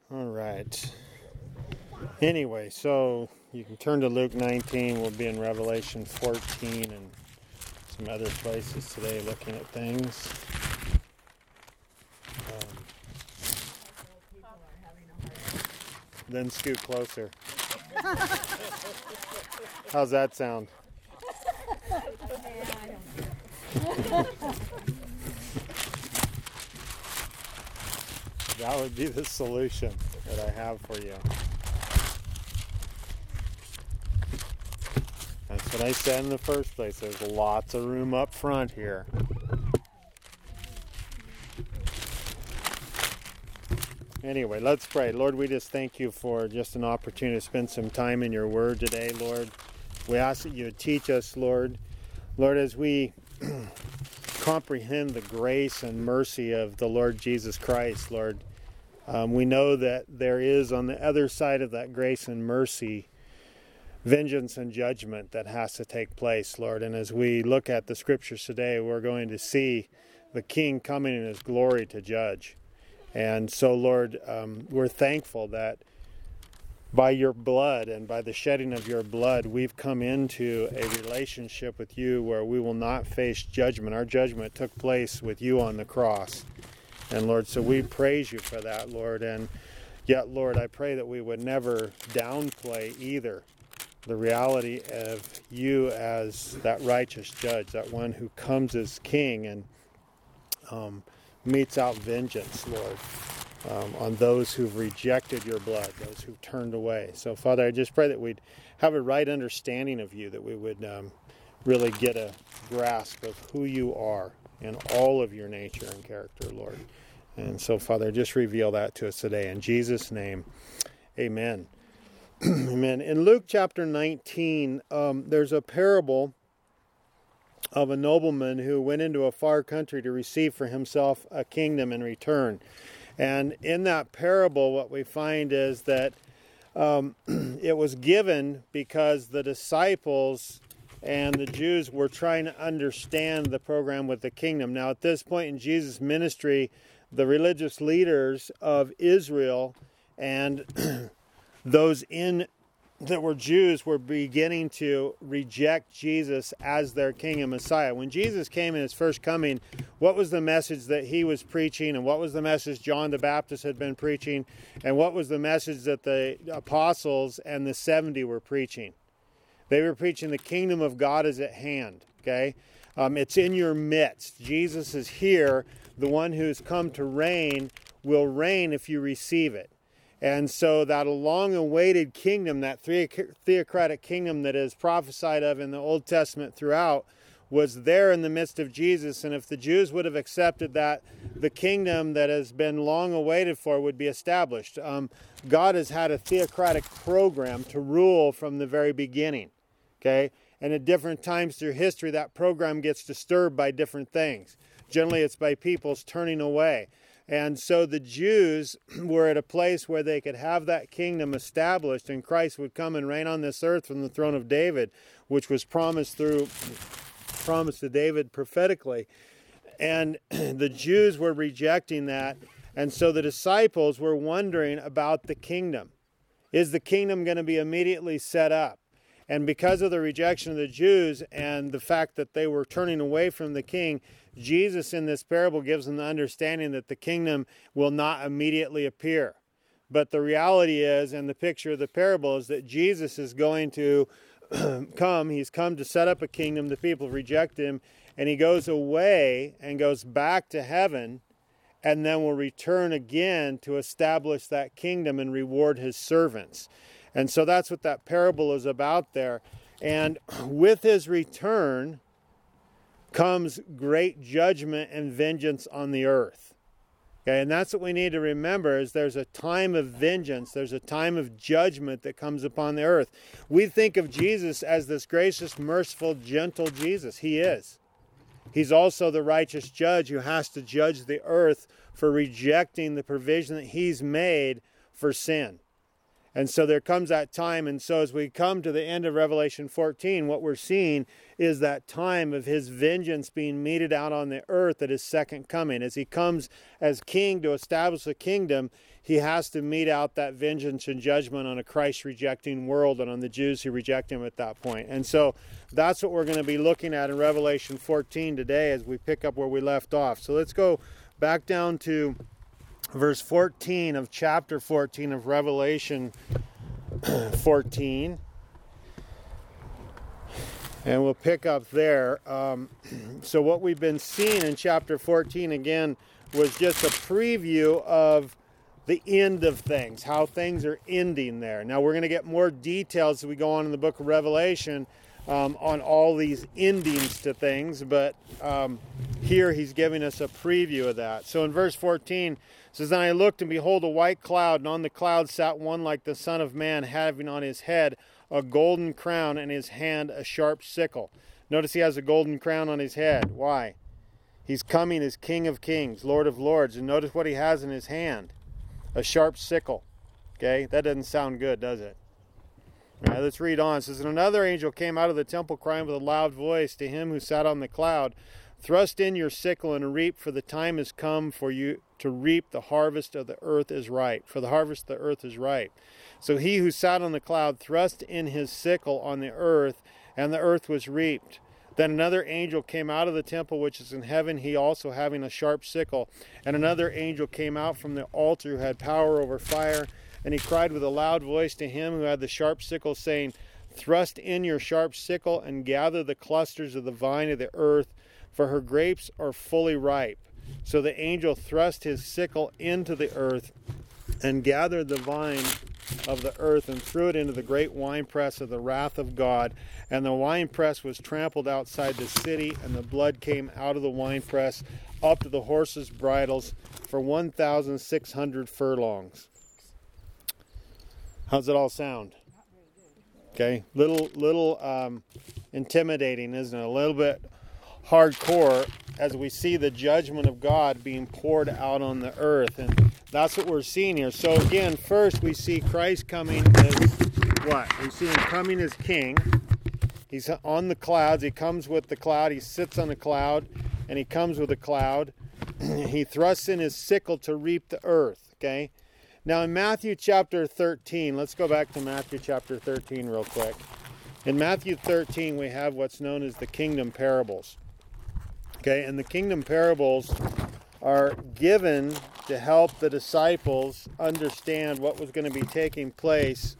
All right. Anyway, so you can turn to Luke 19. We'll be in Revelation 14 and some other places today looking at things. Then scoot closer. How's that sound? That would be the solution that I have for you. That's what I said in the first place. There's lots of room up front here. Anyway, let's pray. Lord, we just thank you for just an opportunity to spend some time in your word today, Lord. We ask that you would teach us, Lord. Lord, as we comprehend the grace and mercy of the Lord Jesus Christ, Lord, we know that there is on the other side of that grace and mercy vengeance and judgment that has to take place, Lord. And as we look at the scriptures today, we're going to see the King coming in his glory to judge. And so, Lord, we're thankful that by your blood and by the shedding of your blood, we've come into a relationship with you where we will not face judgment. Our judgment took place with you on the cross. And Lord, so we praise you for that, Lord. And yet, Lord, I pray that we would never downplay either the reality of you as that righteous judge, that one who comes as king and metes out vengeance, Lord, on those who've rejected your blood, those who've turned away. So, Father, I just pray that we'd have a right understanding of you, that we would really get a grasp of who you are in all of your nature and character, Lord. And so, Father, just reveal that to us today. In Jesus' name, amen. Amen. In Luke chapter 19, there's a parable of a nobleman who went into a far country to receive for himself a kingdom in return. And in that parable, what we find is that it was given because the disciples and the Jews were trying to understand the program with the kingdom. Now, at this point in Jesus' ministry, the religious leaders of Israel and those that were Jews were beginning to reject Jesus as their king and Messiah. When Jesus came in his first coming, what was the message that he was preaching, and what was the message John the Baptist had been preaching, and what was the message that the apostles and the 70 were preaching? They were preaching the kingdom of God is at hand, okay? It's in your midst. Jesus is here. The one who's come to reign will reign if you receive it. And so that long-awaited kingdom, that theocratic kingdom that is prophesied of in the Old Testament throughout, was there in the midst of Jesus. And if the Jews would have accepted that, the kingdom that has been long awaited for would be established. God has had a theocratic program to rule from the very beginning. Okay? And at different times through history, that program gets disturbed by different things. Generally, it's by people's turning away. And so the Jews were at a place where they could have that kingdom established, and Christ would come and reign on this earth from the throne of David, which was promised to David prophetically. And the Jews were rejecting that. And so the disciples were wondering about the kingdom. Is the kingdom going to be immediately set up? And because of the rejection of the Jews and the fact that they were turning away from the king, Jesus in this parable gives them the understanding that the kingdom will not immediately appear. But the reality is, and the picture of the parable is that Jesus is going to come. He's come to set up a kingdom. The people reject him. And he goes away and goes back to heaven and then will return again to establish that kingdom and reward his servants. And so that's what that parable is about there. And with his return comes great judgment and vengeance on the earth. Okay, and that's what we need to remember is there's a time of vengeance, there's a time of judgment that comes upon the earth. We think of Jesus as this gracious, merciful, gentle Jesus. He is. He's also the righteous judge who has to judge the earth for rejecting the provision that he's made for sin. And so there comes that time, and so as we come to the end of Revelation 14, what we're seeing is that time of his vengeance being meted out on the earth at his second coming. As he comes as king to establish a kingdom, he has to mete out that vengeance and judgment on a Christ-rejecting world and on the Jews who reject him at that point. And so that's what we're going to be looking at in Revelation 14 today as we pick up where we left off. So let's go back down to verse 14 of chapter 14 of Revelation 14. And we'll pick up there. So what we've been seeing in chapter 14, again, was just a preview of the end of things, how things are ending there. Now we're going to get more details as we go on in the book of Revelation on all these endings to things, but here he's giving us a preview of that. So in verse 14, it says, "Then I looked, and behold, a white cloud, and on the cloud sat one like the Son of Man, having on his head a golden crown, and in his hand a sharp sickle." Notice he has a golden crown on his head. Why? He's coming as King of Kings, Lord of Lords, and notice what he has in his hand. A sharp sickle. Okay, that doesn't sound good, does it? All right, let's read on. It says, "And another angel came out of the temple, crying with a loud voice to him who sat on the cloud, 'Thrust in your sickle and reap, for the time has come for you to reap the harvest of the earth is ripe. For the harvest of the earth is ripe.' So he who sat on the cloud thrust in his sickle on the earth, and the earth was reaped. Then another angel came out of the temple which is in heaven, he also having a sharp sickle. And another angel came out from the altar who had power over fire, and he cried with a loud voice to him who had the sharp sickle, saying, 'Thrust in your sharp sickle and gather the clusters of the vine of the earth, for her grapes are fully ripe.' So the angel thrust his sickle into the earth and gathered the vine of the earth and threw it into the great winepress of the wrath of God. And the winepress was trampled outside the city, and the blood came out of the winepress up to the horses' bridles for 1,600 furlongs." How's it all sound? Okay, little intimidating, isn't it? A little bit hardcore as we see the judgment of God being poured out on the earth, and that's what we're seeing here. So again, first we see Christ coming as what? We see him coming as king. He's on the clouds. He comes with the cloud. He sits on the cloud, and he comes with a cloud. He thrusts in his sickle to reap the earth. Okay. Now in Matthew chapter 13, let's go back to Matthew chapter 13 real quick. In Matthew 13, we have what's known as the kingdom parables. Okay, and the kingdom parables are given to help the disciples understand what was going to be taking place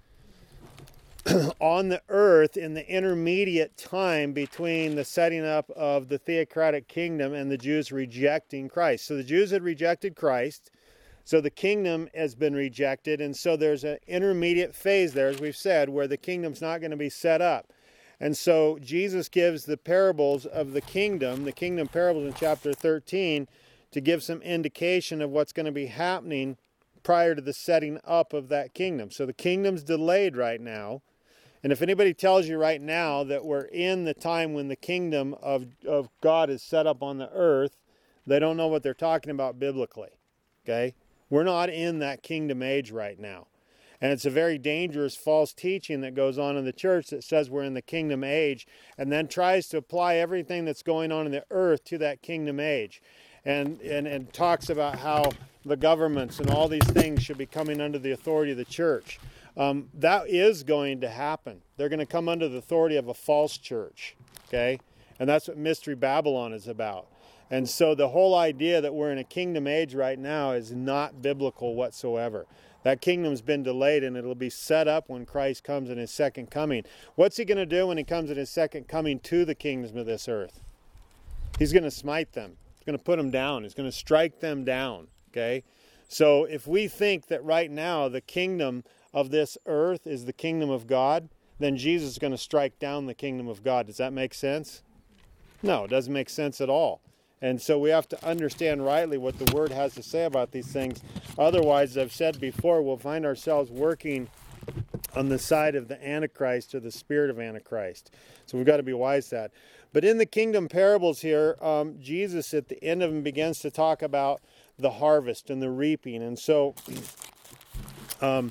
on the earth in the intermediate time between the setting up of the theocratic kingdom and the Jews rejecting Christ. So the Jews had rejected Christ, so the kingdom has been rejected, and so there's an intermediate phase there, as we've said, where the kingdom's not going to be set up. And so Jesus gives the parables of the kingdom parables in chapter 13, to give some indication of what's going to be happening prior to the setting up of that kingdom. So the kingdom's delayed right now. And if anybody tells you right now that we're in the time when the kingdom of God is set up on the earth, they don't know what they're talking about biblically. Okay? We're not in that kingdom age right now. And it's a very dangerous false teaching that goes on in the church that says we're in the kingdom age and then tries to apply everything that's going on in the earth to that kingdom age. And talks about how the governments and all these things should be coming under the authority of the church. That is going to happen. They're going to come under the authority of a false church. Okay? And that's what Mystery Babylon is about. And so the whole idea that we're in a kingdom age right now is not biblical whatsoever. That kingdom's been delayed, and it'll be set up when Christ comes in his second coming. What's he going to do when he comes in his second coming to the kingdoms of this earth? He's going to smite them. He's going to put them down. He's going to strike them down. Okay? So if we think that right now the kingdom of this earth is the kingdom of God, then Jesus is going to strike down the kingdom of God. Does that make sense? No, it doesn't make sense at all. And so we have to understand rightly what the Word has to say about these things. Otherwise, as I've said before, we'll find ourselves working on the side of the Antichrist or the spirit of Antichrist. So we've got to be wise to that. But in the kingdom parables here, Jesus at the end of them begins to talk about the harvest and the reaping. And so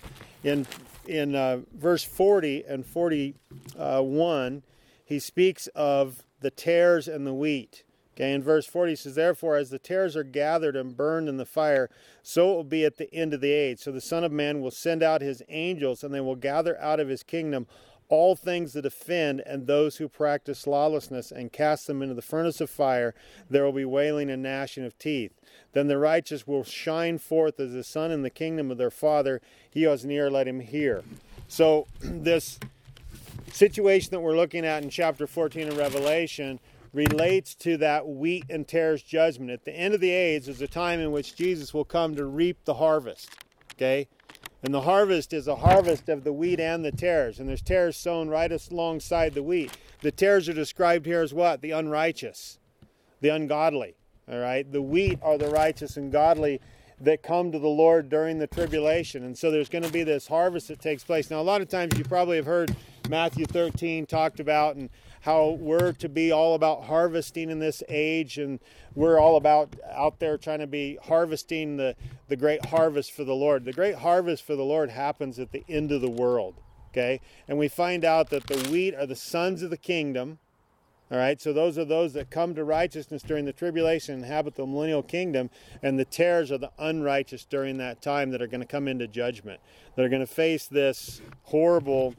In verse 40 and 41, he speaks of the tares and the wheat. Okay, in verse 40 he says, therefore, as the tares are gathered and burned in the fire, so it will be at the end of the age. So the Son of Man will send out his angels, and they will gather out of his kingdom all things that offend and those who practice lawlessness, and cast them into the furnace of fire. There will be wailing and gnashing of teeth. Then the righteous will shine forth as the sun in the kingdom of their Father. He who is near, let him hear. So this situation that we're looking at in chapter 14 of Revelation relates to that wheat and tares judgment. At the end of the age is a time in which Jesus will come to reap the harvest. Okay? And the harvest is a harvest of the wheat and the tares. And there's tares sown right alongside the wheat. The tares are described here as what? The unrighteous, the ungodly. All right? The wheat are the righteous and godly that come to the Lord during the tribulation. And so there's going to be this harvest that takes place. Now, a lot of times you probably have heard Matthew 13 talked about, and how we're to be all about harvesting in this age, and we're all about out there trying to be harvesting the great harvest for the Lord. The great harvest for the Lord happens at the end of the world, okay? And we find out that the wheat are the sons of the kingdom, all right? So those are those that come to righteousness during the tribulation and inhabit the millennial kingdom, and the tares are the unrighteous during that time that are going to come into judgment, that are going to face this horrible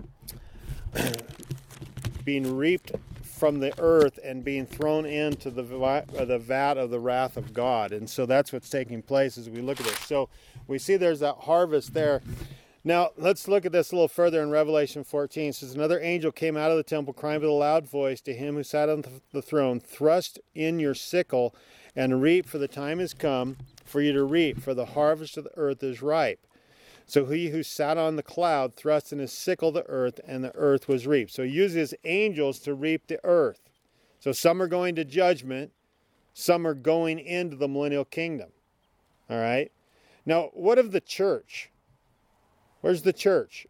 being reaped from the earth and being thrown into the vat of the wrath of God. And so that's what's taking place as we look at it. So we see there's that harvest there. Now let's look at this a little further in Revelation 14. It says, another angel came out of the temple crying with a loud voice to him who sat on the throne, thrust in your sickle and reap, for the time is come for you to reap, for the harvest of the earth is ripe. So he who sat on the cloud thrust in his sickle the earth, and the earth was reaped. So he uses angels to reap the earth. So some are going to judgment, some are going into the millennial kingdom. All right? Now, what of the church? Where's the church?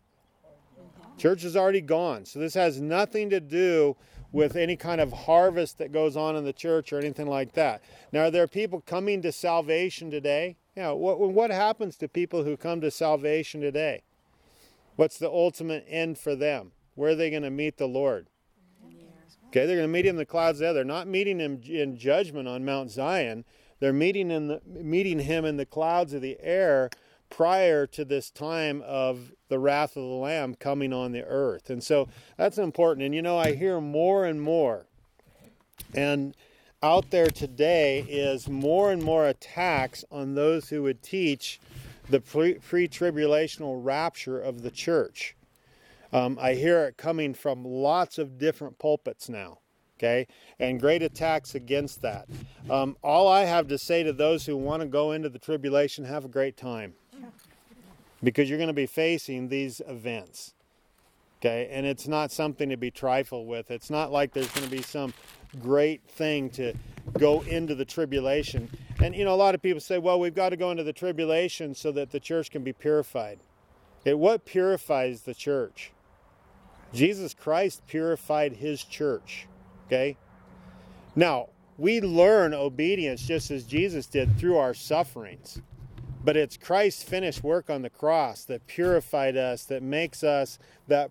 Church is already gone. So this has nothing to do with any kind of harvest that goes on in the church or anything like that. Now, are there people coming to salvation today? Yeah, what happens to people who come to salvation today? What's the ultimate end for them? Where are they going to meet the Lord? Okay, they're going to meet him in the clouds there. They're not meeting him in judgment on Mount Zion. They're meeting him in the clouds of the air prior to this time of the wrath of the Lamb coming on the earth. And so that's important. And I hear more and more, and out there today is more and more attacks on those who would teach the pre-tribulational rapture of the church. I hear it coming from lots of different pulpits now, okay? And great attacks against that. All I have to say to those who want to go into the tribulation, have a great time. Because you're going to be facing these events, okay? And it's not something to be trifled with. It's not like there's going to be some great thing to go into the tribulation. And a lot of people say, well, we've got to go into the tribulation so that the church can be purified. What purifies the church? Jesus Christ purified his church, okay? Now, we learn obedience just as Jesus did through our sufferings. But it's Christ's finished work on the cross that purified us, that makes us that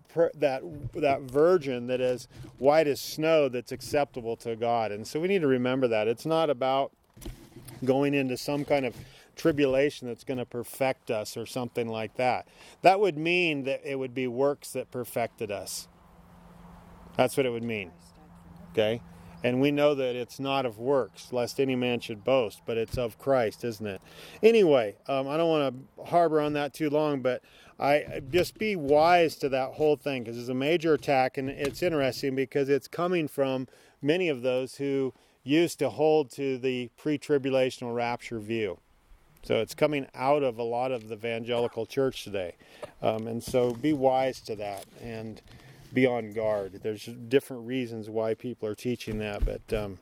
virgin that is white as snow, that's acceptable to God. And so we need to remember that. It's not about going into some kind of tribulation that's going to perfect us or something like that. That would mean that it would be works that perfected us. That's what it would mean. Okay? And we know that it's not of works, lest any man should boast, but it's of Christ, isn't it? Anyway, I don't want to harbor on that too long, but I just be wise to that whole thing, because it's a major attack, and it's interesting because it's coming from many of those who used to hold to the pre-tribulational rapture view. So it's coming out of a lot of the evangelical church today. And so be wise to that and be on guard. There's different reasons why people are teaching that, but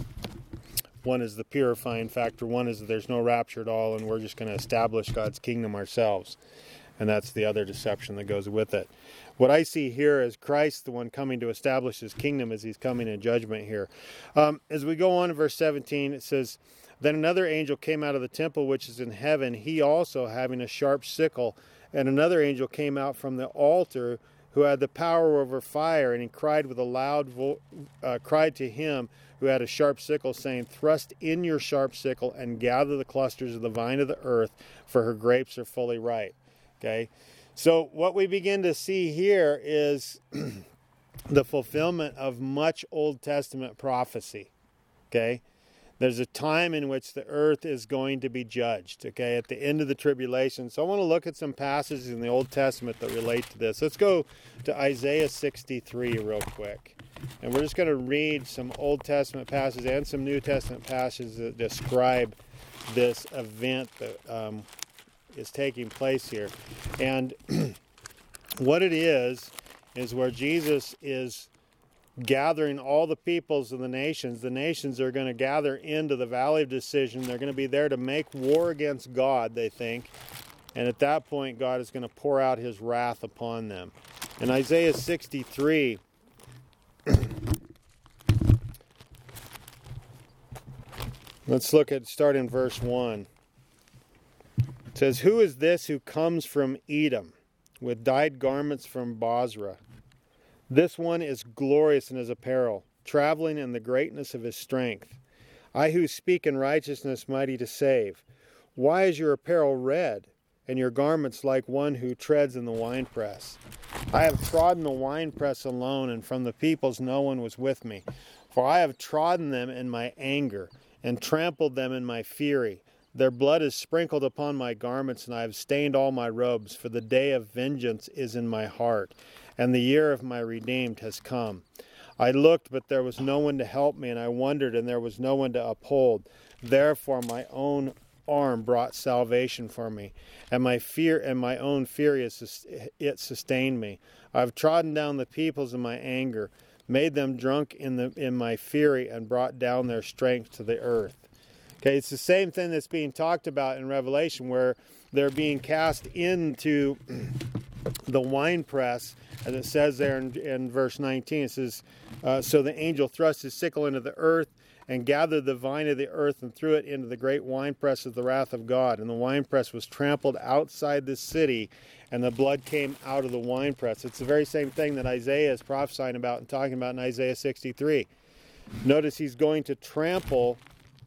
one is the purifying factor. One is that there's no rapture at all, and we're just going to establish God's kingdom ourselves. And that's the other deception that goes with it. What I see here is Christ, the one coming to establish his kingdom as he's coming in judgment here. As we go on in verse 17, it says, Then another angel came out of the temple which is in heaven, he also having a sharp sickle. And another angel came out from the altar, who had the power over fire, and he cried with a loud cried to him who had a sharp sickle, saying, Thrust in your sharp sickle and gather the clusters of the vine of the earth, for her grapes are fully ripe. Okay, so what we begin to see here is the fulfillment of much Old Testament prophecy. Okay, there's a time in which the earth is going to be judged, okay, at the end of the tribulation. So I want to look at some passages in the Old Testament that relate to this. Let's go to Isaiah 63 real quick. And we're just going to read some Old Testament passages and some New Testament passages that describe this event that is taking place here. And what it is where Jesus is gathering all the peoples of the nations. The nations are going to gather into the Valley of Decision. They're going to be there to make war against God, they think. And at that point, God is going to pour out his wrath upon them. In Isaiah 63, let's start in verse 1. It says, Who is this who comes from Edom with dyed garments from Bozrah? This one is glorious in his apparel, traveling in the greatness of his strength. I who speak in righteousness, mighty to save. Why is your apparel red, and your garments like one who treads in the winepress? I have trodden the winepress alone, and from the peoples no one was with me. For I have trodden them in my anger, and trampled them in my fury. Their blood is sprinkled upon my garments, and I have stained all my robes, for the day of vengeance is in my heart, and the year of my redeemed has come. I looked, but there was no one to help me, and I wondered, and there was no one to uphold. Therefore my own arm brought salvation for me, and my fear and my own fury it sustained me. I have trodden down the peoples in my anger, made them drunk in my fury, and brought down their strength to the earth. Okay, it's the same thing that's being talked about in Revelation, where they're being cast into the winepress, as it says there in verse 19. It says, So the angel thrust his sickle into the earth, and gathered the vine of the earth, and threw it into the great winepress of the wrath of God. And the winepress was trampled outside the city, and the blood came out of the winepress. It's the very same thing that Isaiah is prophesying about and talking about in Isaiah 63. Notice he's going to trample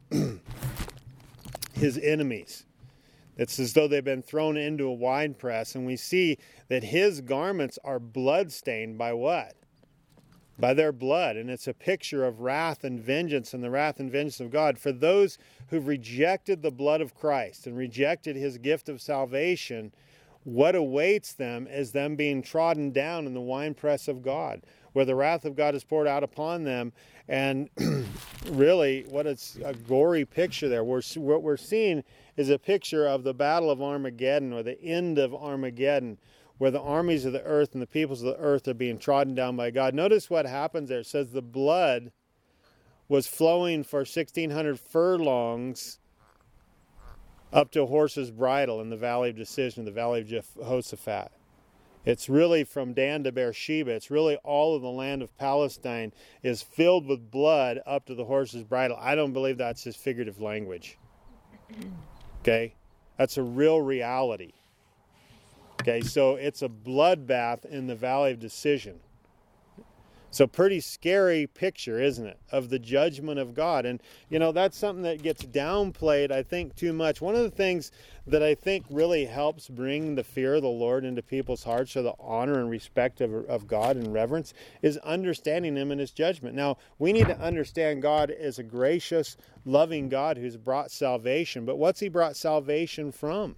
his enemies. It's as though they've been thrown into a winepress, and we see that his garments are blood-stained by what? By their blood. And it's a picture of wrath and vengeance, and the wrath and vengeance of God. For those who've rejected the blood of Christ and rejected his gift of salvation, what awaits them is them being trodden down in the winepress of God, where the wrath of God is poured out upon them. And really, what it's a gory picture there. What we're seeing is a picture of the Battle of Armageddon, or the end of Armageddon, where the armies of the earth and the peoples of the earth are being trodden down by God. Notice what happens there. It says the blood was flowing for 1,600 furlongs up to a horse's bridle in the Valley of Decision, the Valley of Jehoshaphat. It's really from Dan to Beersheba. It's really all of the land of Palestine is filled with blood up to the horse's bridle. I don't believe that's just figurative language. Okay? That's a real reality. Okay, so it's a bloodbath in the Valley of Decision. So pretty scary picture, isn't it, of the judgment of God. And, that's something that gets downplayed, I think, too much. One of the things that I think really helps bring the fear of the Lord into people's hearts, or the honor and respect of God and reverence, is understanding him and his judgment. Now, we need to understand God as a gracious, loving God who's brought salvation. But what's he brought salvation from?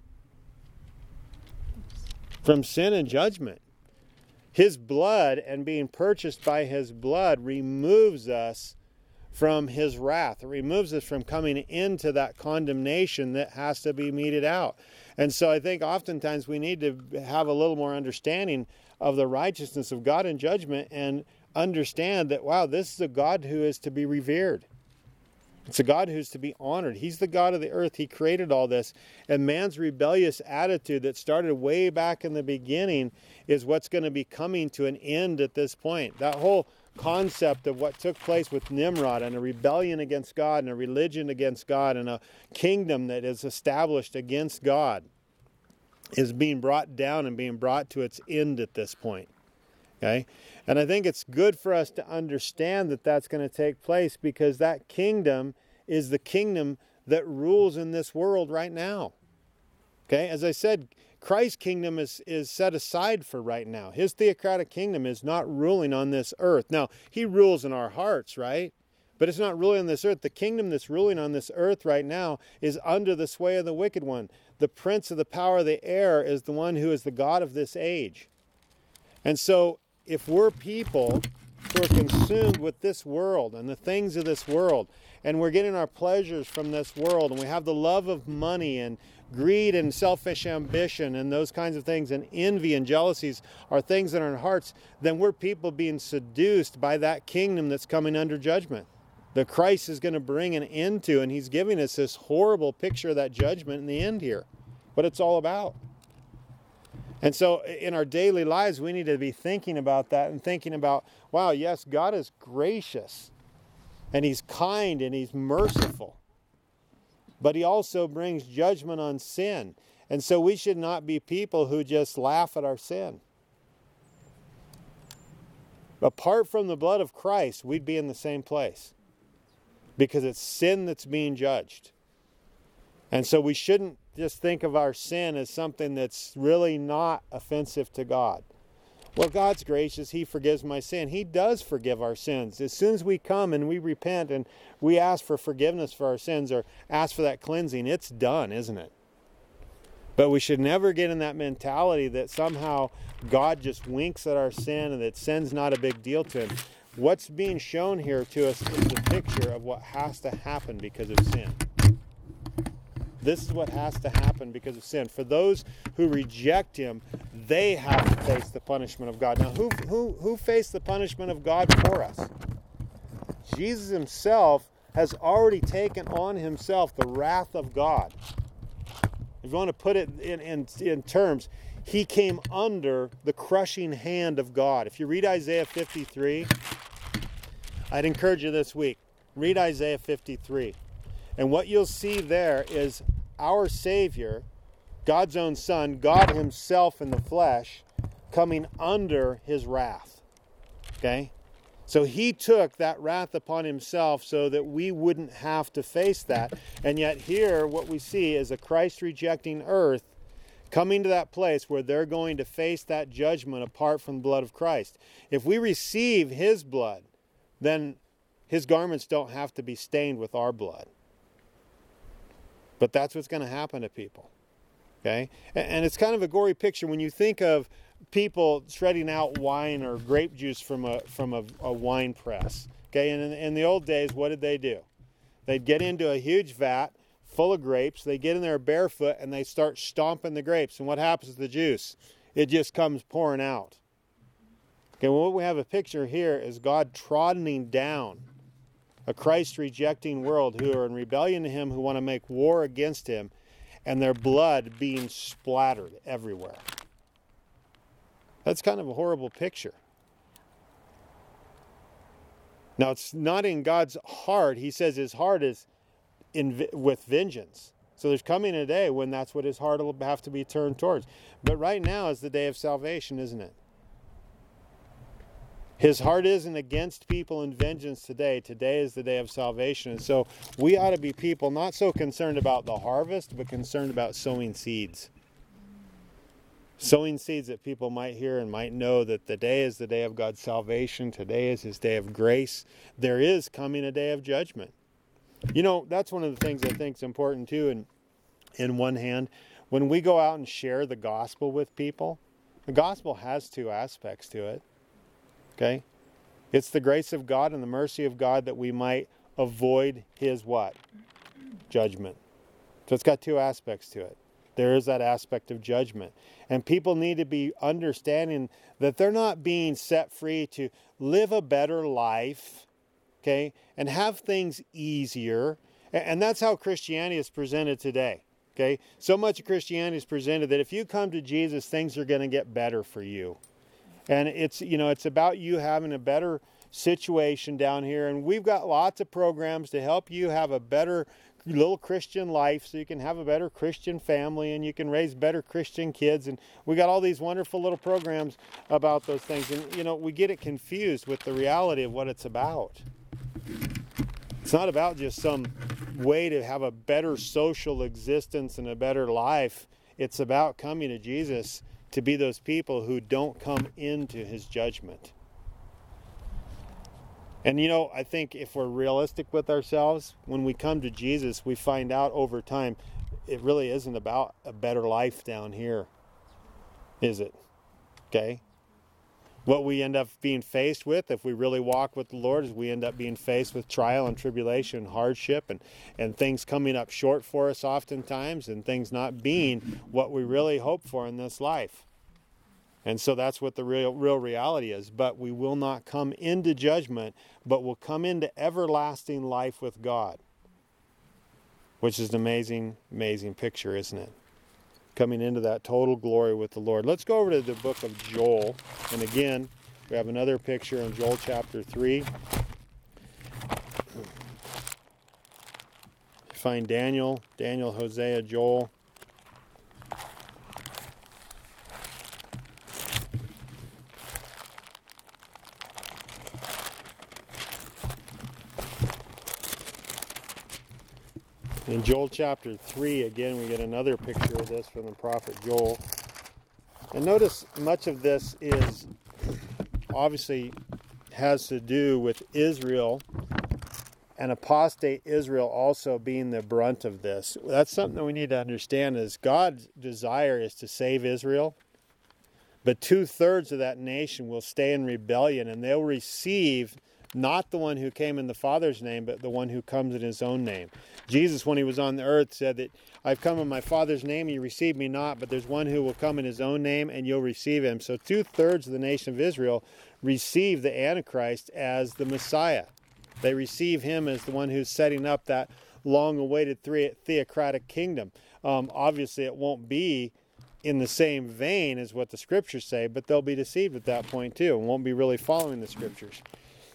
From sin and judgment. His blood, and being purchased by his blood, removes us from his wrath. It removes us from coming into that condemnation that has to be meted out. And so I think oftentimes we need to have a little more understanding of the righteousness of God in judgment, and understand that, wow, this is a God who is to be revered. It's a God who's to be honored. He's the God of the earth. He created all this. And man's rebellious attitude that started way back in the beginning is what's going to be coming to an end at this point. That whole concept of what took place with Nimrod and a rebellion against God and a religion against God and a kingdom that is established against God is being brought down and being brought to its end at this point. Okay? And I think it's good for us to understand that that's going to take place, because that kingdom is the kingdom that rules in this world right now. Okay? As I said, Christ's kingdom is set aside for right now. His theocratic kingdom is not ruling on this earth. Now, he rules in our hearts, right? But it's not ruling on this earth. The kingdom that's ruling on this earth right now is under the sway of the wicked one. The prince of the power of the air is the one who is the God of this age. And so, if we're people who are consumed with this world and the things of this world, and we're getting our pleasures from this world, and we have the love of money and greed and selfish ambition and those kinds of things, and envy and jealousies are things that are in our hearts, then we're people being seduced by that kingdom that's coming under judgment, that Christ is going to bring an end to. And he's giving us this horrible picture of that judgment in the end here, what it's all about. And so in our daily lives, we need to be thinking about that and thinking about, wow, yes, God is gracious and he's kind and he's merciful, but he also brings judgment on sin. And so we should not be people who just laugh at our sin. Apart from the blood of Christ, we'd be in the same place, because it's sin that's being judged. And so we shouldn't just think of our sin as something that's really not offensive to God. Well, God's gracious. He forgives my sin. He does forgive our sins. As soon as we come and we repent and we ask for forgiveness for our sins or ask for that cleansing, it's done, isn't it? But we should never get in that mentality that somehow God just winks at our sin and that sin's not a big deal to him. What's being shown here to us is a picture of what has to happen because of sin. This is what has to happen because of sin. For those who reject him, they have to face the punishment of God. Now, who faced the punishment of God for us? Jesus himself has already taken on himself the wrath of God. If you want to put it in terms, he came under the crushing hand of God. If you read Isaiah 53, I'd encourage you this week, read Isaiah 53. And what you'll see there is our Savior, God's own Son, God himself in the flesh, coming under his wrath. Okay? So he took that wrath upon himself so that we wouldn't have to face that. And yet here what we see is a Christ-rejecting earth coming to that place where they're going to face that judgment apart from the blood of Christ. If we receive his blood, then his garments don't have to be stained with our blood. But that's what's going to happen to people. Okay? And it's kind of a gory picture when you think of people shredding out wine or grape juice from a wine press. Okay? And in the old days, what did they do? They'd get into a huge vat full of grapes. They get in there barefoot and they start stomping the grapes. And what happens to the juice? It just comes pouring out. Okay, well, what we have a picture here is God trotting down a Christ-rejecting world who are in rebellion to him, who want to make war against him, and their blood being splattered everywhere. That's kind of a horrible picture. Now, it's not in God's heart. He says his heart is with vengeance. So there's coming a day when that's what his heart will have to be turned towards. But right now is the day of salvation, isn't it? His heart isn't against people in vengeance today. Today is the day of salvation. And so we ought to be people not so concerned about the harvest, but concerned about sowing seeds. Sowing seeds that people might hear and might know that the day is the day of God's salvation. Today is his day of grace. There is coming a day of judgment. You know, that's one of the things I think is important too. In one hand, when we go out and share the gospel with people, the gospel has two aspects to it. Okay? It's the grace of God and the mercy of God that we might avoid his what? Judgment. So it's got two aspects to it. There is that aspect of judgment. And people need to be understanding that they're not being set free to live a better life, okay, and have things easier. And that's how Christianity is presented today, okay? So much of Christianity is presented that if you come to Jesus, things are going to get better for you. And it's about you having a better situation down here, and we've got lots of programs to help you have a better little Christian life so you can have a better Christian family and you can raise better Christian kids. And we got all these wonderful little programs about those things. And, we get it confused with the reality of what it's about. It's not about just some way to have a better social existence and a better life. It's about coming to Jesus to be those people who don't come into his judgment. And I think if we're realistic with ourselves, when we come to Jesus, we find out over time, it really isn't about a better life down here, is it? Okay? What we end up being faced with, if we really walk with the Lord, is we end up being faced with trial and tribulation, hardship, and things coming up short for us oftentimes, and things not being what we really hope for in this life. And so that's what the real reality is. But we will not come into judgment, but will come into everlasting life with God. Which is an amazing, amazing picture, isn't it? Coming into that total glory with the Lord. Let's go over to the book of Joel. And again, we have another picture in Joel chapter 3. Find Daniel, Hosea, Joel. In Joel chapter 3, again, we get another picture of this from the prophet Joel. And notice much of this is obviously has to do with Israel and apostate Israel also being the brunt of this. That's something that we need to understand is God's desire is to save Israel. But 2/3 of that nation will stay in rebellion and they'll receive not the one who came in the Father's name, but the one who comes in his own name. Jesus, when he was on the earth, said that I've come in my Father's name, and you receive me not, but there's one who will come in his own name, and you'll receive him. So 2/3 of the nation of Israel receive the Antichrist as the Messiah. They receive him as the one who's setting up that long-awaited theocratic kingdom. Obviously, it won't be in the same vein as what the Scriptures say, but they'll be deceived at that point too, and won't be really following the Scriptures.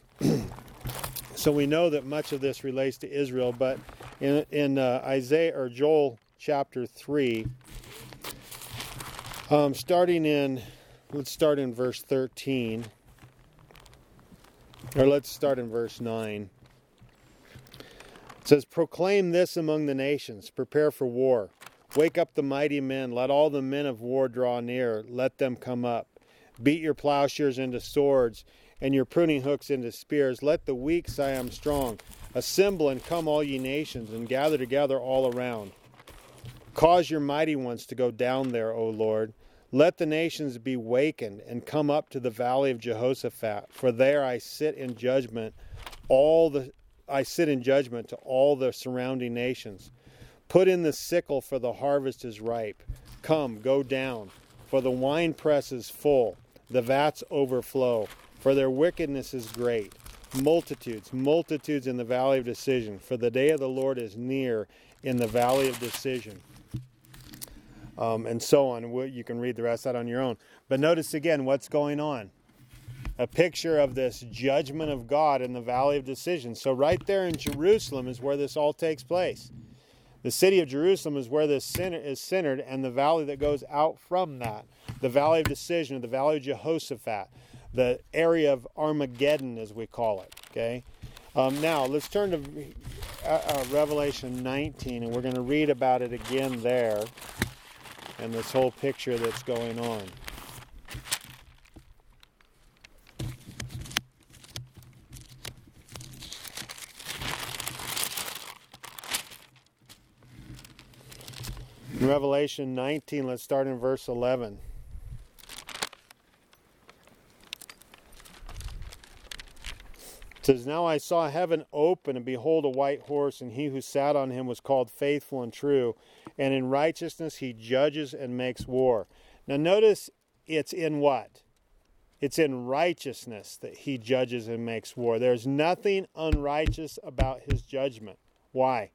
So we know that much of this relates to Israel, but in Isaiah or Joel chapter 3, let's start in verse 13, or let's start in verse 9. It says, "Proclaim this among the nations, prepare for war. Wake up the mighty men, let all the men of war draw near, let them come up. Beat your plowshares into swords, and your pruning hooks into spears. Let the weak say, I am strong. Assemble and come, all ye nations, and gather together all around. Cause your mighty ones to go down there, O Lord. Let the nations be wakened, and come up to the valley of Jehoshaphat. For there I sit in judgment to all the surrounding nations. Put in the sickle, for the harvest is ripe. Come, go down, for the winepress is full, the vats overflow. For their wickedness is great. Multitudes in the valley of decision. For the day of the Lord is near in the valley of decision." And so on. You can read the rest of that on your own. But notice again what's going on. A picture of this judgment of God in the valley of decision. So right there in Jerusalem is where this all takes place. The city of Jerusalem is where this is centered, and the valley that goes out from that. The valley of decision, or the valley of Jehoshaphat. The area of Armageddon, as we call it. Okay. Now let's turn to Revelation 19, and we're going to read about it again there, and this whole picture that's going on. In Revelation 19, let's start in verse 11. It says, "Now I saw heaven open, and behold, a white horse, and he who sat on him was called Faithful and True, and in righteousness he judges and makes war." Now notice it's in what? It's in righteousness that he judges and makes war. There's nothing unrighteous about his judgment. Why?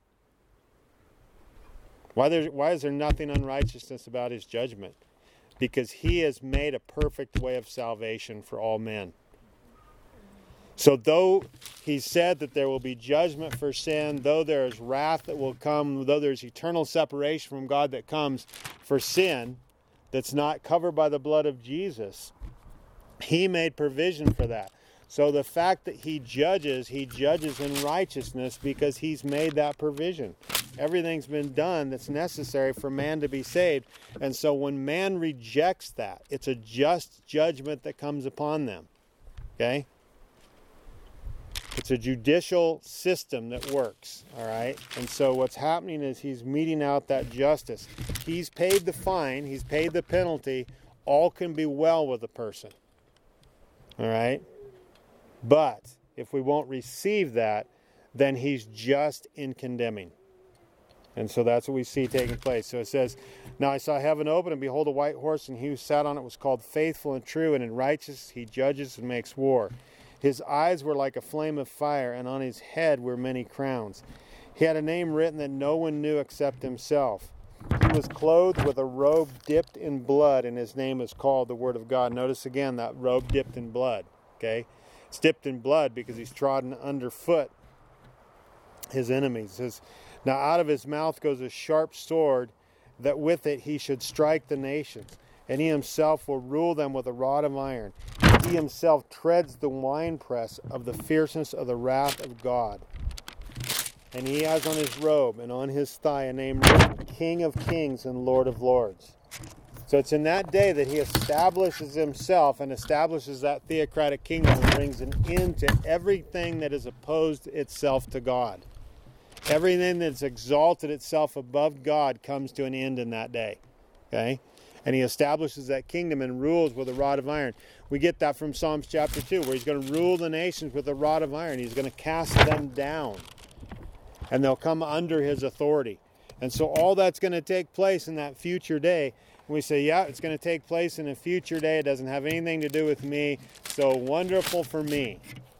Why is there nothing unrighteousness about his judgment? Because he has made a perfect way of salvation for all men. So though he said that there will be judgment for sin, though there is wrath that will come, though there's eternal separation from God that comes for sin that's not covered by the blood of Jesus, he made provision for that. So the fact that he judges in righteousness because he's made that provision. Everything's been done that's necessary for man to be saved. And so when man rejects that, it's a just judgment that comes upon them. Okay? It's a judicial system that works. All right? And so what's happening is he's meting out that justice. He's paid the fine. He's paid the penalty. All can be well with a person. All right? But if we won't receive that, then he's just in condemning. And so that's what we see taking place. So it says, "Now I saw heaven open, and behold a white horse, and he who sat on it was called Faithful and True, and in righteousness he judges and makes war. His eyes were like a flame of fire, and on his head were many crowns. He had a name written that no one knew except himself. He was clothed with a robe dipped in blood, and his name is called the Word of God." Notice again that robe dipped in blood. Okay? It's dipped in blood because he's trodden underfoot his enemies. It says, "Now out of his mouth goes a sharp sword, that with it he should strike the nations, and he himself will rule them with a rod of iron. He himself treads the winepress of the fierceness of the wrath of God. And he has on his robe and on his thigh a name written, King of Kings and Lord of Lords." So it's in that day that he establishes himself and establishes that theocratic kingdom and brings an end to everything that has opposed itself to God. Everything that's exalted itself above God comes to an end in that day. Okay? And he establishes that kingdom and rules with a rod of iron. We get that from Psalms chapter 2, where he's going to rule the nations with a rod of iron. He's going to cast them down, and they'll come under his authority. And so all that's going to take place in that future day. We say, yeah, it's going to take place in a future day. It doesn't have anything to do with me. So wonderful for me.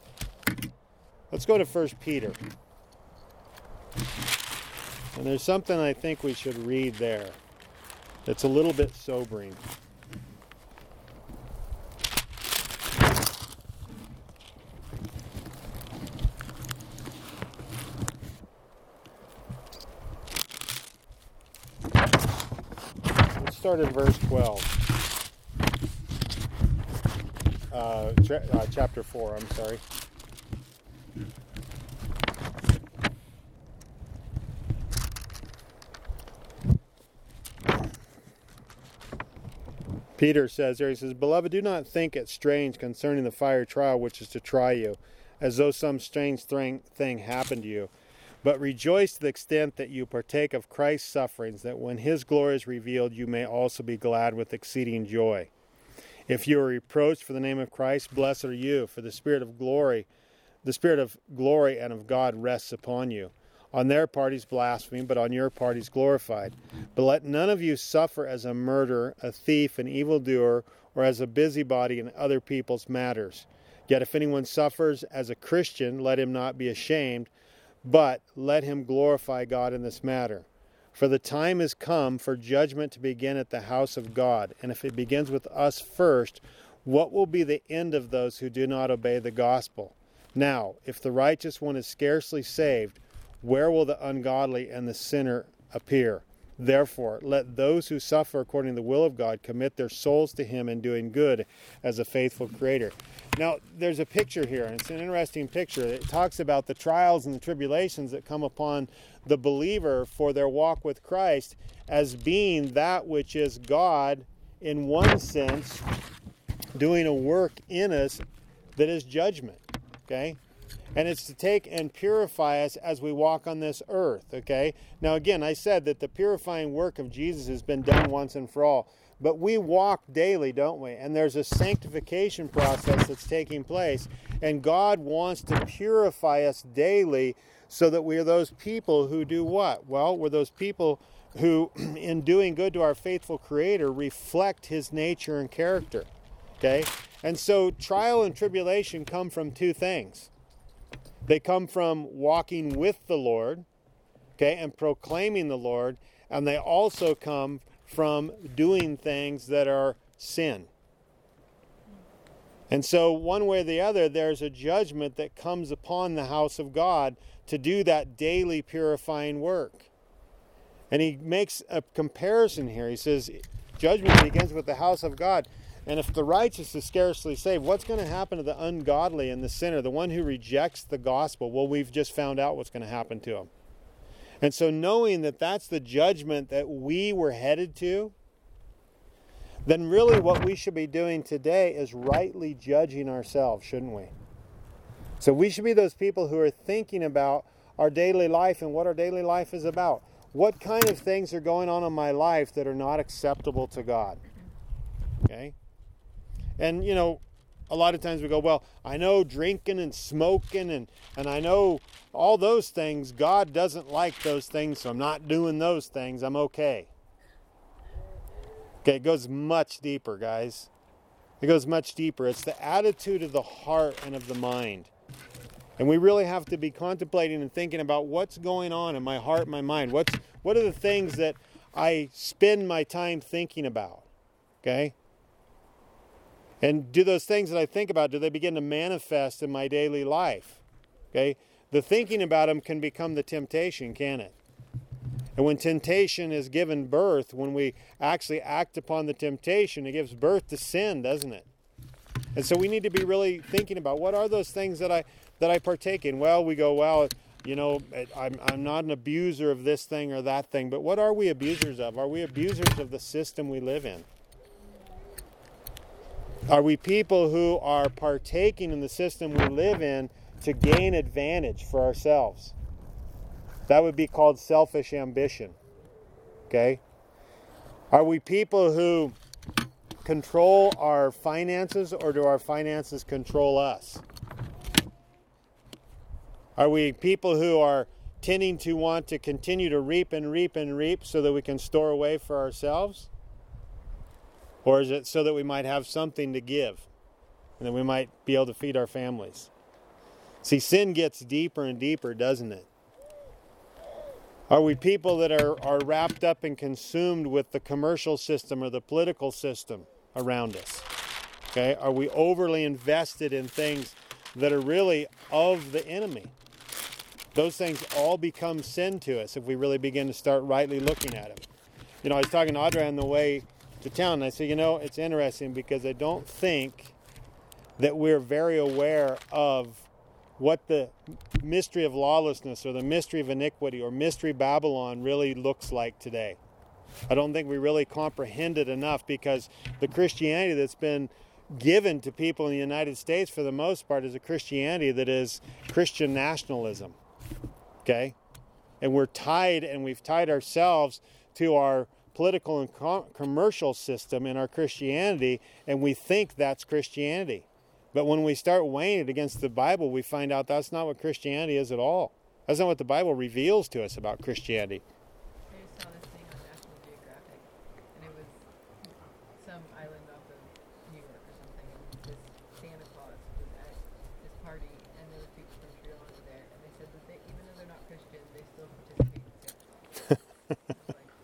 Let's go to 1 Peter. And there's something I think we should read there that's a little bit sobering. Let's start in verse 12. Chapter 4, I'm sorry. Peter says there, he says, "Beloved, do not think it strange concerning the fiery trial which is to try you, as though some strange thing happened to you. But rejoice to the extent that you partake of Christ's sufferings, that when his glory is revealed, you may also be glad with exceeding joy. If you are reproached for the name of Christ, blessed are you, for the Spirit of glory and of God rests upon you. On their part he's blasphemed, but on your part he's glorified. But let none of you suffer as a murderer, a thief, an evildoer, or as a busybody in other people's matters. Yet if anyone suffers as a Christian, let him not be ashamed, but let him glorify God in this matter. For the time is come for judgment to begin at the house of God. And if it begins with us first, what will be the end of those who do not obey the gospel? Now, if the righteous one is scarcely saved, where will the ungodly and the sinner appear? Therefore, let those who suffer according to the will of God commit their souls to him in doing good as a faithful creator." Now, there's a picture here, and it's an interesting picture. It talks about the trials and the tribulations that come upon the believer for their walk with Christ as being that which is God, in one sense, doing a work in us that is judgment. Okay? And it's to take and purify us as we walk on this earth, okay? Now, again, I said that the purifying work of Jesus has been done once and for all. But we walk daily, don't we? And there's a sanctification process that's taking place. And God wants to purify us daily so that we are those people who do what? Well, we're those people who, in doing good to our faithful Creator, reflect His nature and character, okay? And so trial and tribulation come from two things. They come from walking with the Lord, okay, and proclaiming the Lord, and they also come from doing things that are sin. And so one way or the other, there's a judgment that comes upon the house of God to do that daily purifying work. And he makes a comparison here. He says, judgment begins with the house of God. And if the righteous is scarcely saved, what's going to happen to the ungodly and the sinner, the one who rejects the gospel? Well, we've just found out what's going to happen to him. And so knowing that that's the judgment that we were headed to, then really what we should be doing today is rightly judging ourselves, shouldn't we? So we should be those people who are thinking about our daily life and what our daily life is about. What kind of things are going on in my life that are not acceptable to God? Okay? And, you know, a lot of times we go, well, I know drinking and smoking and I know all those things. God doesn't like those things, so I'm not doing those things. I'm okay. Okay, it goes much deeper, guys. It goes much deeper. It's the attitude of the heart and of the mind. And we really have to be contemplating and thinking about what's going on in my heart and my mind. What are the things that I spend my time thinking about? Okay? And do those things that I think about, do they begin to manifest in my daily life? Okay? The thinking about them can become the temptation, can it? And when temptation is given birth, when we actually act upon the temptation, it gives birth to sin, doesn't it? And so we need to be really thinking about what are those things that I partake in. Well, we go, well, you know, I'm not an abuser of this thing or that thing, but what are we abusers of? Are we abusers of the system we live in? Are we people who are partaking in the system we live in to gain advantage for ourselves? That would be called selfish ambition. Okay? Are we people who control our finances, or do our finances control us? Are we people who are tending to want to continue to reap and reap and reap so that we can store away for ourselves? Or is it so that we might have something to give and that we might be able to feed our families? See, sin gets deeper and deeper, doesn't it? Are we people that are wrapped up and consumed with the commercial system or the political system around us? Okay? Are we overly invested in things that are really of the enemy? Those things all become sin to us if we really begin to start rightly looking at them. You know, I was talking to Audrey on the way to town, and I said, you know, it's interesting because I don't think that we're very aware of what the mystery of lawlessness or the mystery of iniquity or mystery Babylon really looks like today. I don't think we really comprehend it enough, because the Christianity that's been given to people in the United States for the most part is a Christianity that is Christian nationalism. Okay? And we've tied ourselves to our political and commercial system in our Christianity, and we think that's Christianity. But when we start weighing it against the Bible, we find out that's not what Christianity is at all. That's not what the Bible reveals to us about Christianity. I just saw this thing on National Geographic, and it was some island off of New York or something, and this Santa Claus was at this party, and there were people from Sri Lanka there, and they said that even though they're not Christians, they still participate in Santa Claus.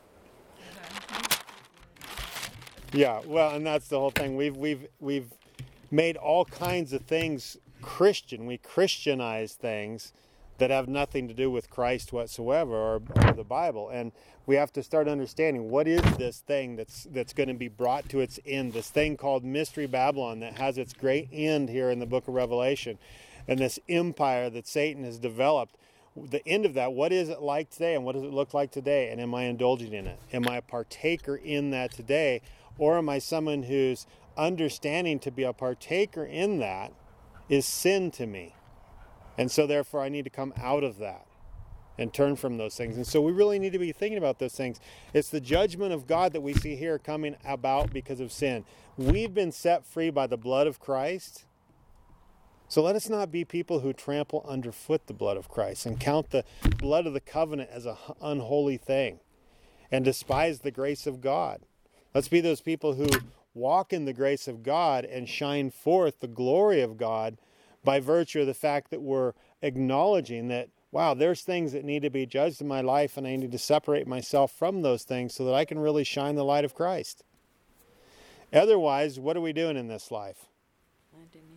Yeah, well, and that's the whole thing. We've made all kinds of things Christian. We Christianize things that have nothing to do with Christ whatsoever, or the Bible. And we have to start understanding, what is this thing that's going to be brought to its end, this thing called Mystery Babylon that has its great end here in the book of Revelation, and this empire that Satan has developed. The end of that, what is it like today, and what does it look like today? And am I indulging in it? Am I a partaker in that today? Or am I someone whose understanding to be a partaker in that is sin to me? And so therefore I need to come out of that and turn from those things. And so we really need to be thinking about those things. It's the judgment of God that we see here coming about because of sin. We've been set free by the blood of Christ. So let us not be people who trample underfoot the blood of Christ and count the blood of the covenant as an unholy thing and despise the grace of God. Let's be those people who walk in the grace of God and shine forth the glory of God by virtue of the fact that we're acknowledging that, wow, there's things that need to be judged in my life, and I need to separate myself from those things so that I can really shine the light of Christ. Otherwise, what are we doing in this life? Planting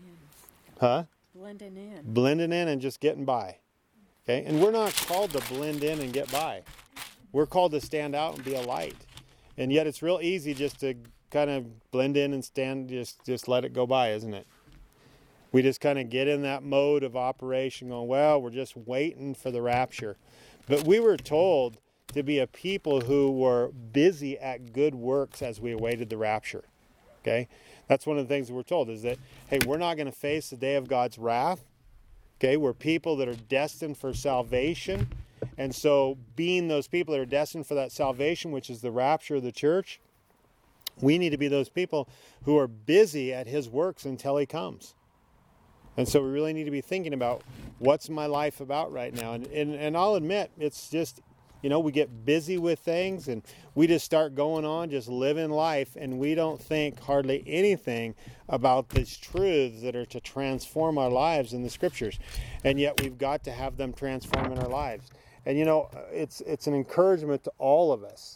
Huh? Blending in. Blending in and just getting by. Okay? And we're not called to blend in and get by. We're called to stand out and be a light. And yet it's real easy just to kind of blend in and stand, just let it go by, isn't it? We just kind of get in that mode of operation going, well, we're just waiting for the rapture. But we were told to be a people who were busy at good works as we awaited the rapture. Okay? That's one of the things we're told is that, hey, we're not going to face the day of God's wrath. Okay? We're people that are destined for salvation. And so being those people that are destined for that salvation, which is the rapture of the church, we need to be those people who are busy at his works until he comes. And so we really need to be thinking about what's my life about right now. And I'll admit, it's just, we get busy with things and we just start going on, just living life, and we don't think hardly anything about these truths that are to transform our lives in the scriptures. And yet we've got to have them transform in our lives. And it's an encouragement to all of us.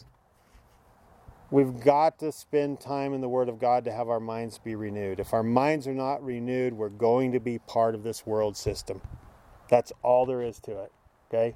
We've got to spend time in the Word of God to have our minds be renewed. If our minds are not renewed, we're going to be part of this world system. That's all there is to it. Okay?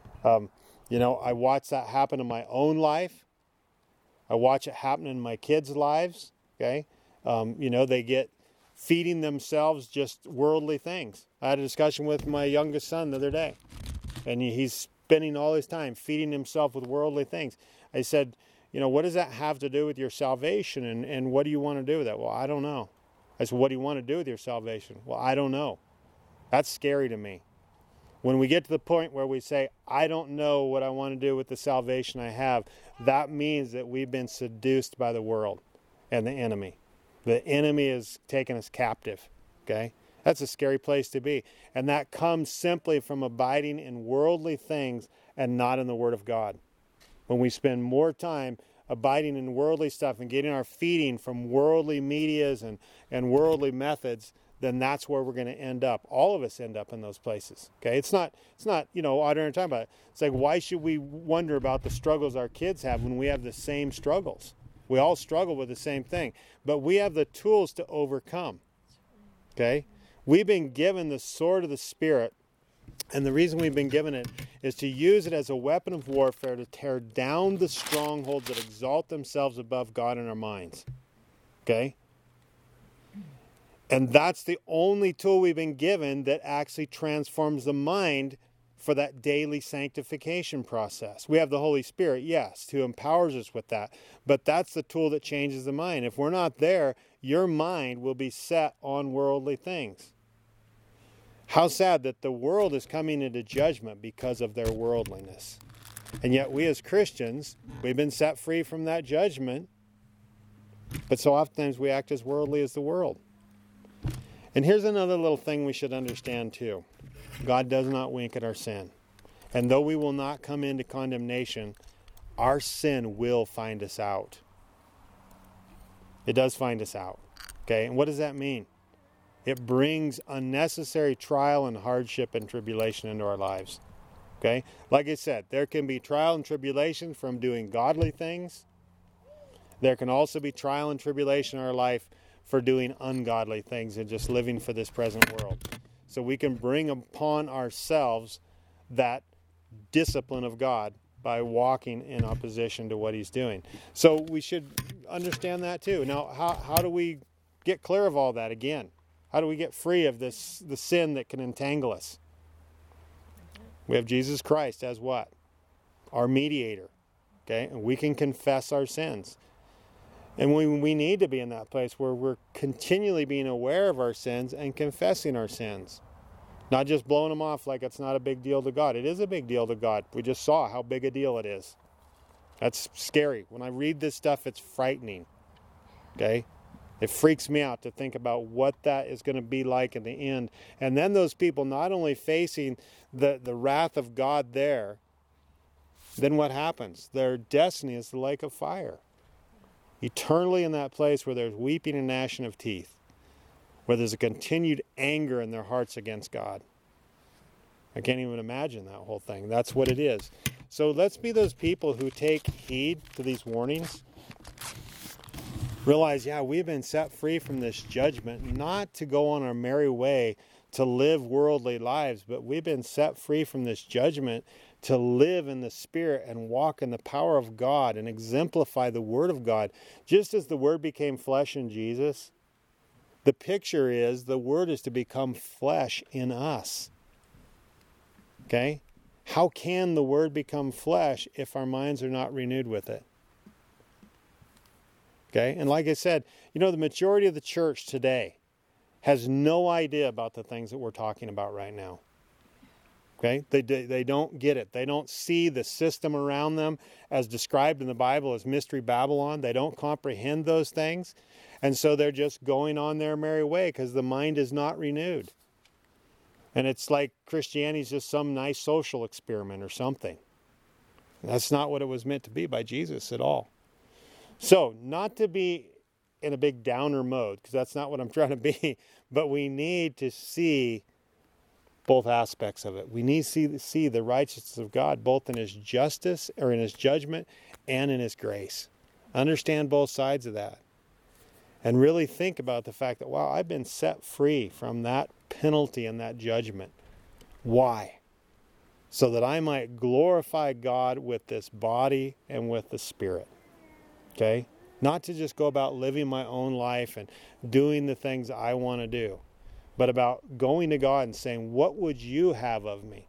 I watch that happen in my own life. I watch it happen in my kids' lives. Okay? They get feeding themselves just worldly things. I had a discussion with my youngest son the other day, and he's spending all his time feeding himself with worldly things. I said, what does that have to do with your salvation, and what do you want to do with that? Well, I don't know. I said, what do you want to do with your salvation? Well, I don't know. That's scary to me. When we get to the point where we say, I don't know what I want to do with the salvation I have, that means that we've been seduced by the world and the enemy. The enemy is taking us captive, okay? That's a scary place to be. And that comes simply from abiding in worldly things and not in the Word of God. When we spend more time abiding in worldly stuff and getting our feeding from worldly medias and worldly methods, then that's where we're going to end up. All of us end up in those places. Okay, it's not ordinary time about it. It's like, why should we wonder about the struggles our kids have when we have the same struggles? We all struggle with the same thing, but we have the tools to overcome. Okay, we've been given the sword of the Spirit. And the reason we've been given it is to use it as a weapon of warfare to tear down the strongholds that exalt themselves above God in our minds. Okay? And that's the only tool we've been given that actually transforms the mind for that daily sanctification process. We have the Holy Spirit, yes, who empowers us with that. But that's the tool that changes the mind. If we're not there, your mind will be set on worldly things. How sad that the world is coming into judgment because of their worldliness. And yet we as Christians, we've been set free from that judgment. But so oftentimes we act as worldly as the world. And here's another little thing we should understand too. God does not wink at our sin. And though we will not come into condemnation, our sin will find us out. It does find us out. Okay, and what does that mean? It brings unnecessary trial and hardship and tribulation into our lives. Okay? Like I said, there can be trial and tribulation from doing godly things. There can also be trial and tribulation in our life for doing ungodly things and just living for this present world. So we can bring upon ourselves that discipline of God by walking in opposition to what He's doing. So we should understand that too. Now, how do we get clear of all that again? How do we get free of the sin that can entangle us? We have Jesus Christ as what? Our mediator. Okay? And we can confess our sins. And we need to be in that place where we're continually being aware of our sins and confessing our sins. Not just blowing them off like it's not a big deal to God. It is a big deal to God. We just saw how big a deal it is. That's scary. When I read this stuff, it's frightening. Okay? It freaks me out to think about what that is going to be like in the end. And then those people not only facing the wrath of God there, then what happens? Their destiny is the lake of fire. Eternally in that place where there's weeping and gnashing of teeth, where there's a continued anger in their hearts against God. I can't even imagine that whole thing. That's what it is. So let's be those people who take heed to these warnings. Realize, yeah, we've been set free from this judgment, not to go on our merry way to live worldly lives, but we've been set free from this judgment to live in the Spirit and walk in the power of God and exemplify the Word of God. Just as the Word became flesh in Jesus, the picture is the Word is to become flesh in us. Okay? How can the Word become flesh if our minds are not renewed with it? Okay? And like I said, the majority of the church today has no idea about the things that we're talking about right now. Okay? They don't get it. They don't see the system around them as described in the Bible as Mystery Babylon. They don't comprehend those things. And so they're just going on their merry way because the mind is not renewed. And it's like Christianity is just some nice social experiment or something. That's not what it was meant to be by Jesus at all. So, not to be in a big downer mode, because that's not what I'm trying to be, but we need to see both aspects of it. We need to see the righteousness of God both in His justice or in His judgment and in His grace. Understand both sides of that. And really think about the fact that, wow, I've been set free from that penalty and that judgment. Why? So that I might glorify God with this body and with the Spirit. Okay? Not to just go about living my own life and doing the things I want to do, but about going to God and saying, what would you have of me?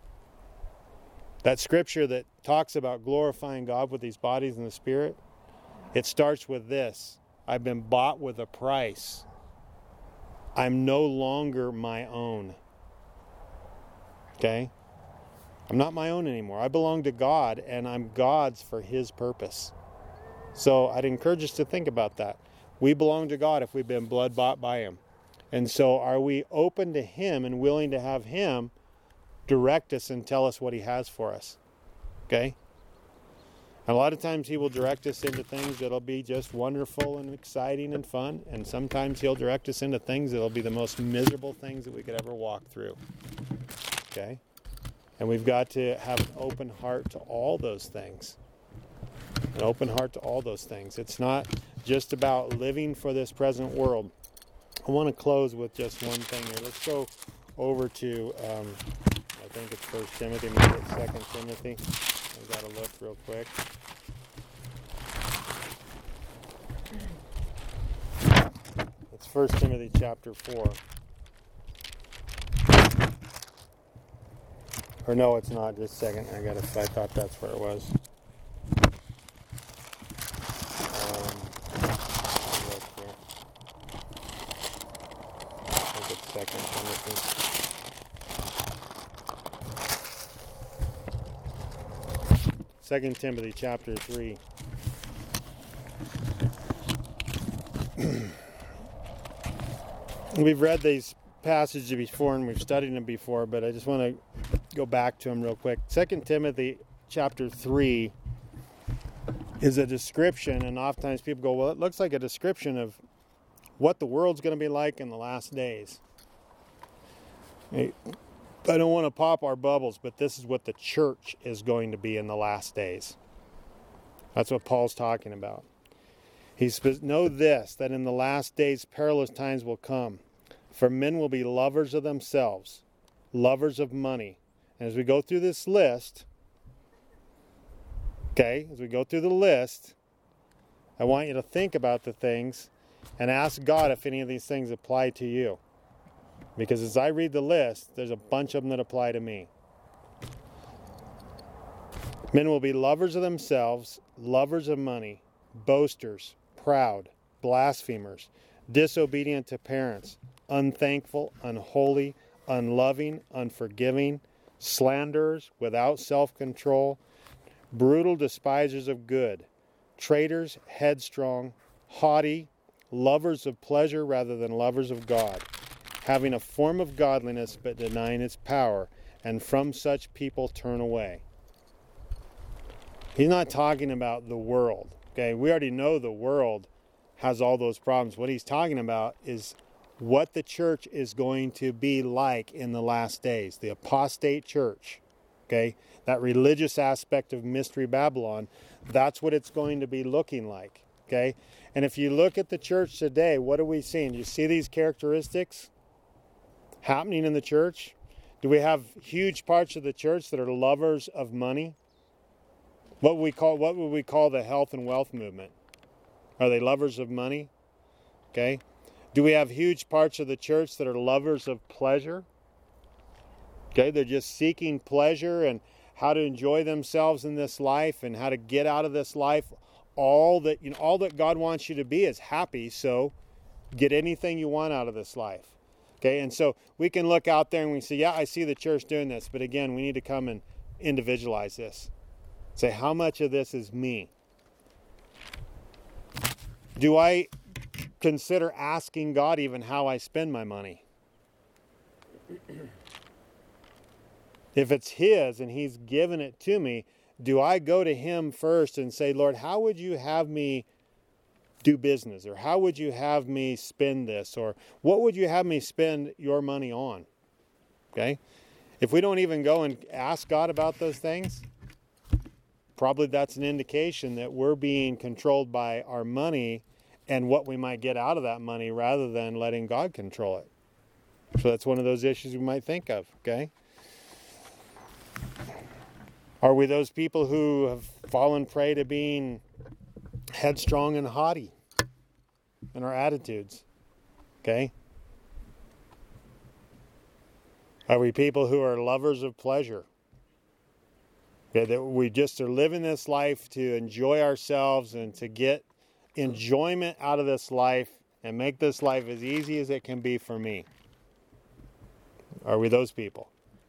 That scripture that talks about glorifying God with these bodies and the Spirit, it starts with this: I've been bought with a price. I'm no longer my own. Okay? I'm not my own anymore. I belong to God, and I'm God's for His purpose. So I'd encourage us to think about that. We belong to God if we've been blood bought by Him. And so are we open to Him and willing to have Him direct us and tell us what He has for us? Okay? And a lot of times He will direct us into things that'll be just wonderful and exciting and fun. And sometimes He'll direct us into things that'll be the most miserable things that we could ever walk through. Okay? And we've got to have an open heart to all those things. An open heart to all those things. It's not just about living for this present world. I want to close with just one thing here. Let's go over to, I think it's 1 Timothy, maybe it's 2 Timothy. I've got to look real quick. It's 1 Timothy chapter 4. Or no, it's not. Just a second. I thought that's where it was. Second Timothy chapter 3. We've read these passages before and we've studied them before, but I just want to go back to them real quick. 2 Timothy chapter 3 is a description, and oftentimes people go, well, it looks like a description of what the world's going to be like in the last days. I don't want to pop our bubbles, but this is what the church is going to be in the last days. That's what Paul's talking about. He says, know this, that in the last days perilous times will come. For men will be lovers of themselves, lovers of money. And as we go through this list, I want you to think about the things and ask God if any of these things apply to you. Because as I read the list, there's a bunch of them that apply to me. Men will be lovers of themselves, lovers of money, boasters, proud, blasphemers, disobedient to parents, unthankful, unholy, unloving, unforgiving, slanderers, without self-control, brutal despisers of good, traitors, headstrong, haughty, lovers of pleasure rather than lovers of God, having a form of godliness but denying its power, and from such people turn away. He's not talking about the world. Okay, we already know the world has all those problems. What he's talking about is what the church is going to be like in the last days. The apostate church. Okay, that religious aspect of Mystery Babylon, that's what it's going to be looking like. Okay, And if you look at the church today, what are we seeing? Do you see these characteristics happening in the church? Do we have huge parts of the church that are lovers of money? What would we call the health and wealth movement? Are they lovers of money? Okay. Do we have huge parts of the church that are lovers of pleasure? Okay, they're just seeking pleasure and how to enjoy themselves in this life and how to get out of this life. All that God wants you to be is happy, so get anything you want out of this life. Okay, and so we can look out there and we say, yeah, I see the church doing this, but again, we need to come and individualize this. Say, how much of this is me? Do I consider asking God even how I spend my money? If it's His and He's given it to me, do I go to Him first and say, Lord, how would you have me do business? Or how would you have me spend this? Or what would you have me spend your money on? Okay? If we don't even go and ask God about those things, probably that's an indication that we're being controlled by our money and what we might get out of that money rather than letting God control it. So that's one of those issues we might think of, okay? Are we those people who have fallen prey to being headstrong and haughty in our attitudes? Okay? Are we people who are lovers of pleasure? Okay, that we just are living this life to enjoy ourselves and to get enjoyment out of this life and make this life as easy as it can be for me? Are we those people?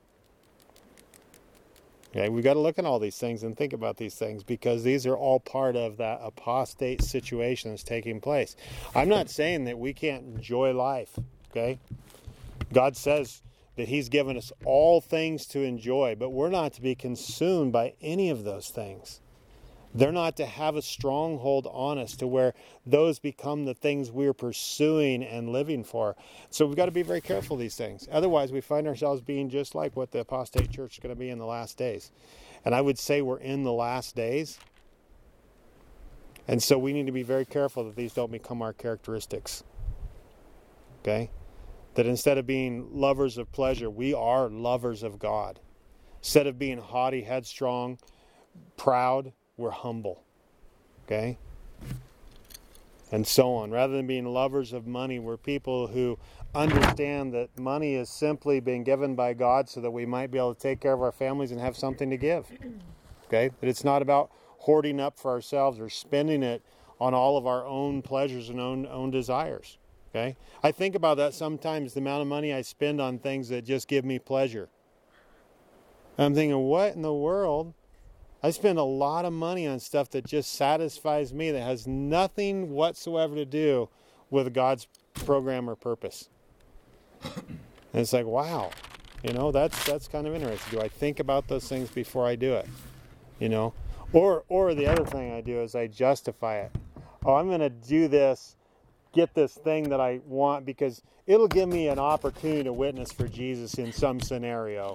Okay, we've got to look at all these things and think about these things because these are all part of that apostate situation that's taking place. I'm not saying that we can't enjoy life, okay? God says that He's given us all things to enjoy, but we're not to be consumed by any of those things. They're not to have a stronghold on us to where those become the things we're pursuing and living for. So we've got to be very careful of these things. Otherwise, we find ourselves being just like what the apostate church is going to be in the last days. And I would say we're in the last days. And so we need to be very careful that these don't become our characteristics. Okay? That instead of being lovers of pleasure, we are lovers of God. Instead of being haughty, headstrong, proud, we're humble, okay? And so on. Rather than being lovers of money, we're people who understand that money is simply being given by God so that we might be able to take care of our families and have something to give, okay? That it's not about hoarding up for ourselves or spending it on all of our own pleasures and own desires, okay? I think about that sometimes, the amount of money I spend on things that just give me pleasure. I'm thinking, what in the world? I spend a lot of money on stuff that just satisfies me, that has nothing whatsoever to do with God's program or purpose. And it's like, wow, that's kind of interesting. Do I think about those things before I do it? Or the other thing I do is I justify it. Oh, I'm going to do this, get this thing that I want because it'll give me an opportunity to witness for Jesus in some scenario.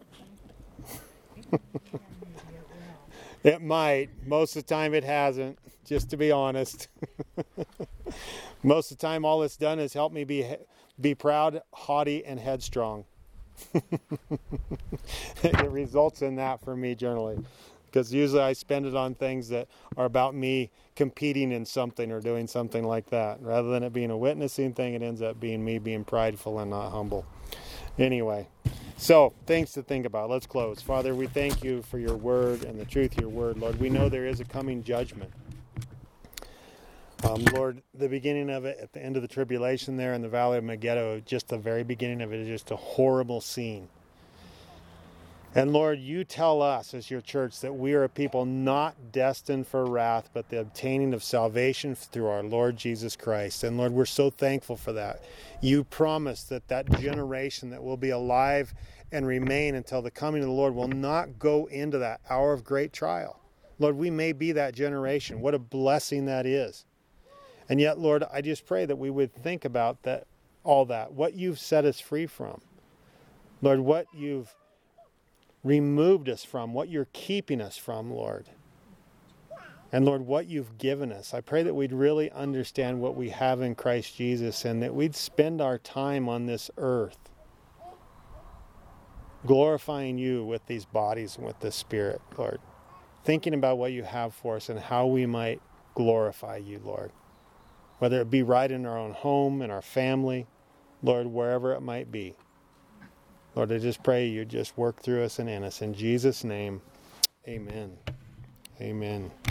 It might. Most of the time it hasn't, just to be honest. Most of the time all it's done is help me be proud, haughty, and headstrong. It results in that for me generally. Because usually I spend it on things that are about me competing in something or doing something like that. Rather than it being a witnessing thing, it ends up being me being prideful and not humble. Anyway. So, things to think about. Let's close. Father, we thank you for your word and the truth of your word. Lord, we know there is a coming judgment. Lord, the beginning of it, at the end of the tribulation there in the Valley of Megiddo, just the very beginning of it is just a horrible scene. And Lord, you tell us as your church that we are a people not destined for wrath, but the obtaining of salvation through our Lord Jesus Christ. And Lord, we're so thankful for that. You promised that generation that will be alive and remain until the coming of the Lord will not go into that hour of great trial. Lord, we may be that generation. What a blessing that is. And yet, Lord, I just pray that we would think about all that, what you've set us free from. Lord, what you've removed us from, what you're keeping us from, Lord. And Lord, what you've given us. I pray that we'd really understand what we have in Christ Jesus and that we'd spend our time on this earth glorifying you with these bodies and with this spirit, Lord. Thinking about what you have for us and how we might glorify you, Lord. Whether it be right in our own home, in our family, Lord, wherever it might be. Lord, I just pray you just work through us and in us. In Jesus' name, amen. Amen.